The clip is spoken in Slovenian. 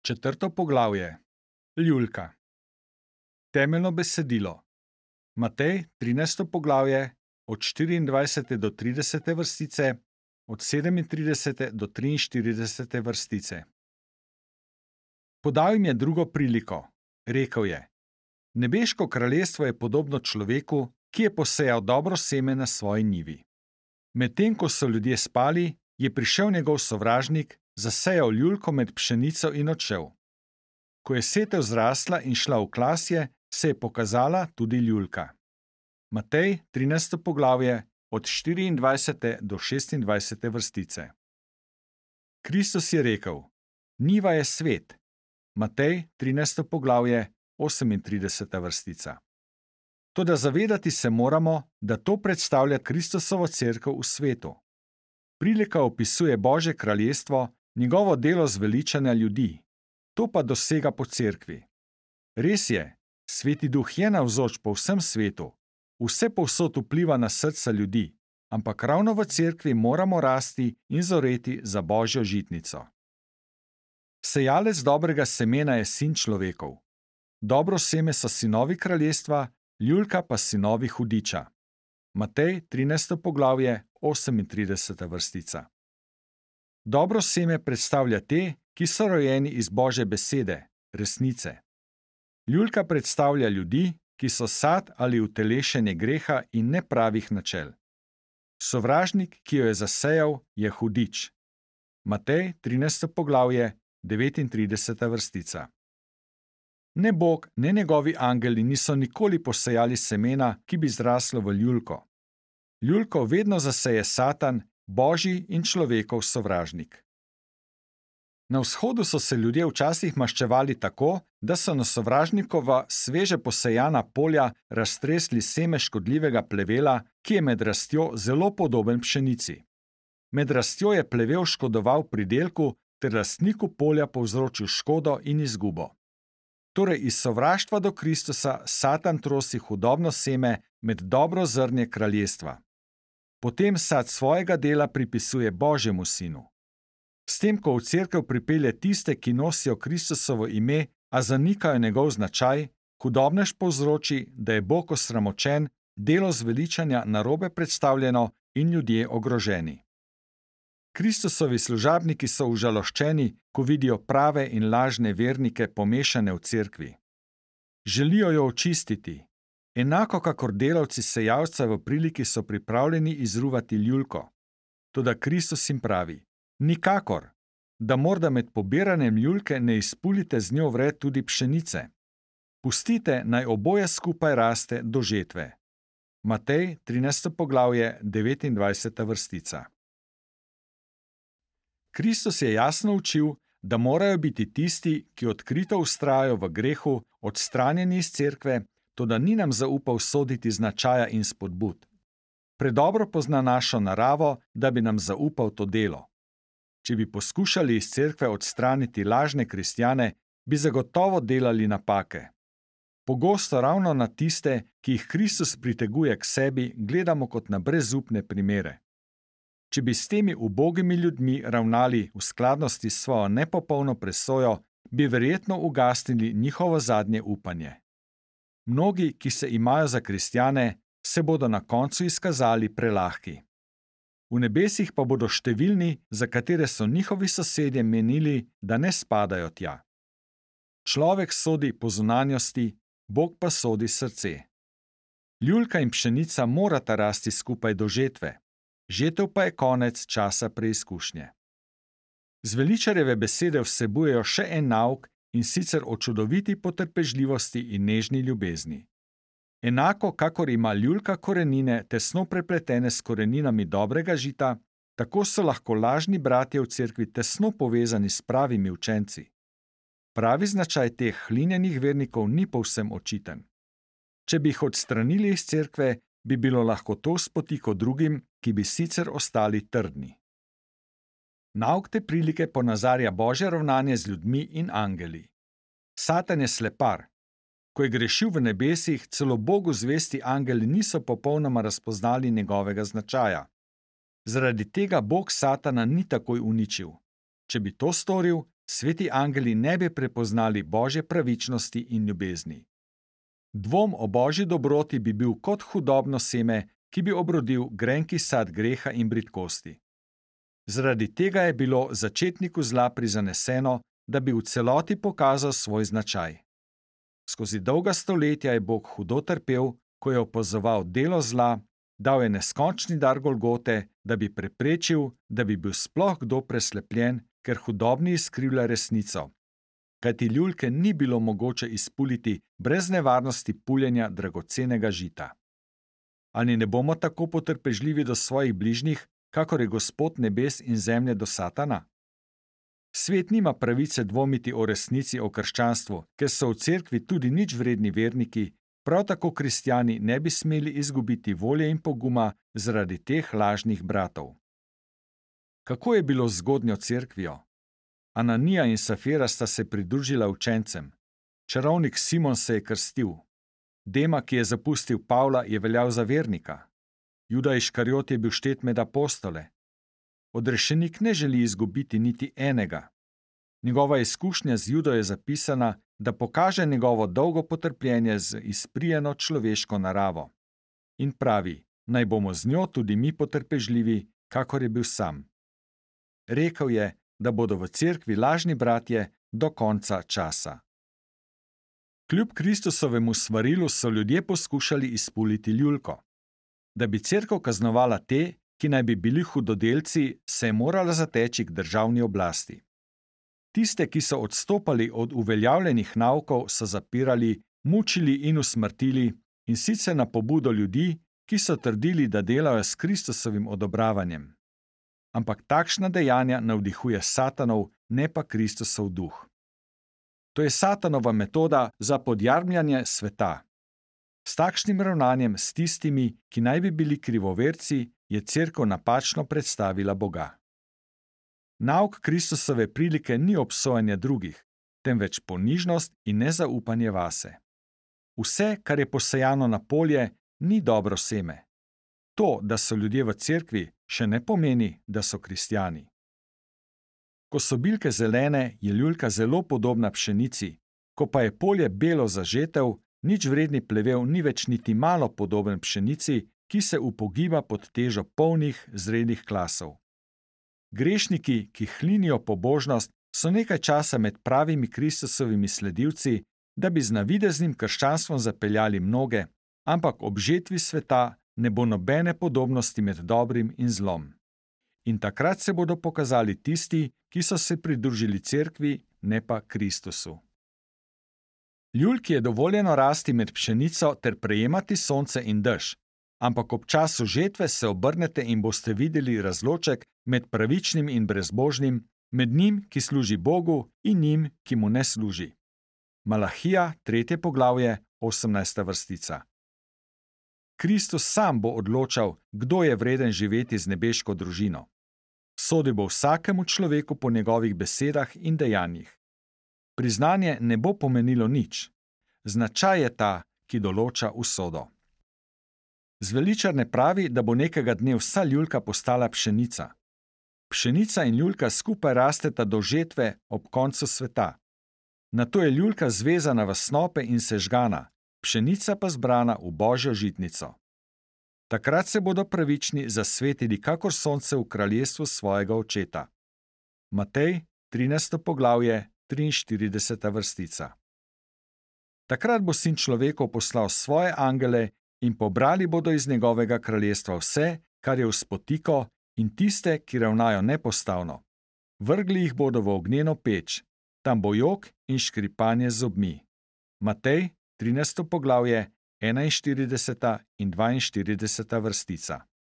Četrto poglavje. Ljulka. Temeljno besedilo. Matej, 13. poglavje, od 24. do 30. vrstice, od 37. do 43. vrstice. Podal jim je drugo priliko. Rekel je: Nebeško kraljestvo je podobno človeku, ki je posejal dobro seme na svoji njivi. Medtem ko so ljudje spali, je prišel njegov sovražnik, zasejal ljulko med pšenico in odšel. Ko je setev zrasla in šla v klasje, se je pokazala tudi ljulka. Matej, 13. poglavje, od 24. do 26. vrstice. Kristus je rekel: Njiva je svet. Matej, 13. poglavje, 38. vrstica. Toda zavedati se moramo, da to predstavlja Kristusovo cerkev v svetu. Prilika opisuje Božje kraljestvo, njegovo delo zveličanja ljudi. To pa dosega po cerkvi. Res je, Sveti Duh je navzoč po vsem svetu, vse povsod vpliva na srca ljudi, ampak ravno v cerkvi moramo rasti in zoreti za Božjo žitnico. Sejalec dobrega semena je sin človekov. Dobro seme so sinovi kraljestva, ljulka pa sinovi hudiča. Matej, 13. poglavje, 38. vrstica. Dobro seme predstavlja te, ki so rojeni iz Božje besede, resnice. Ljulka predstavlja ljudi, ki so sad ali utelešenje greha in nepravih načel. Sovražnik, ki jo je zasejal, je hudič. Matej, 13. poglavje, 39. vrstica. Ne Bog, ne njegovi angeli niso nikoli posejali semena, ki bi zraslo v ljulko. Ljulko vedno zaseje Satan, Božji in človekov sovražnik. Na vzhodu so se ljudje včasih maščevali tako, da so na sovražnikova sveže posejana polja raztresli seme škodljivega plevela, ki je med rastjo zelo podoben pšenici. Med rastjo je plevel škodoval pridelku ter lastniku polja povzročil škodo in izgubo. Torej iz sovraštva do Kristusa Satan trosi hudobno seme med dobro zrnje kraljestva. Potem sad svojega dela pripisuje Božjemu sinu. S tem, ko v cerkev pripelje tiste, ki nosijo Kristusovo ime, a zanikajo njegov značaj, hudobnež povzroči, da je Bog osramočen, delo zveličanja narobe predstavljeno in ljudje ogroženi. Kristusovi služabniki so užaloščeni, ko vidijo prave in lažne vernike pomešane v cerkvi. Želijo jo očistiti. Enako kakor delavci sejalca v priliki so pripravljeni izruvati ljulko. Toda Kristus jim pravi: Nikakor, da morda med pobiranjem ljulke ne izpulite z njo vred tudi pšenice. Pustite, naj oboje skupaj raste do žetve. Matej, 13. poglavje, 29. vrstica. Kristus je jasno učil, da morajo biti tisti, ki odkrito vztrajajo v grehu, odstranjeni iz cerkve, toda ni nam zaupal soditi značaja in spodbud. Predobro pozna našo naravo, da bi nam zaupal to delo. Če bi poskušali iz cerkve odstraniti lažne kristjane, bi zagotovo delali napake. Pogosto ravno na tiste, ki jih Kristus priteguje k sebi, gledamo kot na brezupne primere. Če bi s temi ubogimi ljudmi ravnali v skladnosti s svojo nepopolno presojo, bi verjetno ugasnili njihovo zadnje upanje. Mnogi, ki se imajo za kristjane, se bodo na koncu izkazali prelahki. V nebesih pa bodo številni, za katere so njihovi sosedje menili, da ne spadajo tja. Človek sodi po zunanjosti, Bog pa sodi srce. Ljulka in pšenica morata rasti skupaj do žetve. Žetev pa je konec časa preizkušnje. Zveličarjeve besede vsebujejo še en nauk, in sicer o čudoviti potrpežljivosti in nežni ljubezni. Enako, kakor ima ljulka korenine tesno prepletene s koreninami dobrega žita, tako so lahko lažni bratje v cerkvi tesno povezani s pravimi učenci. Pravi značaj teh hlinjenih vernikov ni povsem očiten. Če bi jih odstranili iz cerkve, bi bilo lahko to spotiko drugim, ki bi sicer ostali trdni. Nauk te prilike ponazarja Božje ravnanje z ljudmi in angeli. Satan je slepar. Ko je grešil v nebesih, celo Bogu zvesti angeli niso popolnoma razpoznali njegovega značaja. Zaradi tega Bog Satana ni takoj uničil. Če bi to storil, sveti angeli ne bi prepoznali Božje pravičnosti in ljubezni. Dvom o Božji dobroti bi bil kot hudobno seme, ki bi obrodil grenki sad greha in bridkosti. Zaradi tega je bilo začetniku zla prizaneseno, da bi v celoti pokazal svoj značaj. Skozi dolga stoletja je Bog hudo trpel, ko je opazoval delo zla, dal je neskončni dar Golgote, da bi preprečil, da bi bil sploh kdo preslepljen, ker hudobni izkrivlja resnico. Kajti ljulke ni bilo mogoče izpuliti brez nevarnosti puljenja dragocenega žita. Ali ne bomo tako potrpežljivi do svojih bližnjih, kakor je Gospod nebes in zemlje do Satana? Svet nima pravice dvomiti o resnici o krščanstvu, ker so v cerkvi tudi nič vredni verniki, prav tako kristjani ne bi smeli izgubiti volje in poguma zaradi teh lažnih bratov. Kako je bilo z zgodnjo cerkvijo? Ananija in Safira sta se pridružila učencem. Čarovnik Simon se je krstil. Dema, ki je zapustil Pavla, je veljal za vernika. Juda Iškariot je bil štet med apostole. Odrešenik ne želi izgubiti niti enega. Njegova izkušnja z Judo je zapisana, da pokaže njegovo dolgo potrpljenje z izprijeno človeško naravo. In pravi, naj bomo z njo tudi mi potrpežljivi, kakor je bil sam. Rekel je, da bodo v cerkvi lažni bratje do konca časa. Kljub Kristusovemu svarilu so ljudje poskušali izpuliti ljulko. Da bi cerkev kaznovala te, ki naj bi bili hudodelci, se je morala zateči k državni oblasti. Tiste, ki so odstopali od uveljavljenih naukov, so zapirali, mučili in usmrtili, in sicer na pobudo ljudi, ki so trdili, da delajo s Kristusovim odobravanjem. Ampak takšna dejanja navdihuje Satanov, ne pa Kristusov duh. To je Satanova metoda za podjarmljanje sveta. S takšnim ravnanjem s tistimi, ki naj bi bili krivoverci, je cerkev napačno predstavila Boga. Nauk Kristusove prilike ni obsojanje drugih, temveč ponižnost in nezaupanje vase. Vse, kar je posejano na polje, ni dobro seme. To, da so ljudje v cerkvi, še ne pomeni, da so kristjani. Ko so bilke zelene, je ljulka zelo podobna pšenici, ko pa je polje belo za žetev, nič vredni plevel ni več niti malo podoben pšenici, ki se upogiba pod težo polnih, zrelih klasov. Grešniki, ki hlinijo pobožnost, so nekaj časa med pravimi Kristusovimi sledilci, da bi z navideznim krščanstvom zapeljali mnoge, ampak ob žetvi sveta ne bo nobene podobnosti med dobrim in zlom. In takrat se bodo pokazali tisti, ki so se pridružili cerkvi, ne pa Kristusu. Ljulki je dovoljeno rasti med pšenico ter prejemati sonce in dež, ampak ob času žetve se obrnete in boste videli razloček med pravičnim in brezbožnim, med njim, ki služi Bogu, in njim, ki mu ne služi. Malahija, 3. poglavje, 18. vrstica. Kristus sam bo odločal, kdo je vreden živeti z nebeško družino. Sodil bo vsakemu človeku po njegovih besedah in dejanjih. Priznanje ne bo pomenilo nič. Značaj je ta, ki določa usodo. Zveličar ne pravi, da bo nekega dne vsa ljulka postala pšenica. Pšenica in ljulka skupaj rasteta do žetve ob koncu sveta. Nato je ljulka zvezana v snope in sežgana, pšenica pa zbrana v Božjo žitnico. Takrat se bodo pravični zasvetili kakor sonce v kraljestvu svojega očeta. Matej, 13. poglavje, 43. vrstica. Takrat bo Sin človekov poslal svoje angele in pobrali bodo iz njegovega kraljestva vse, kar je v spotiko, in tiste, ki ravnajo nepostavno. Vrgli jih bodo v ognjeno peč, tam bo jok in škripanje z zobmi. Matej, 13. poglavje, 41. in 42. vrstica.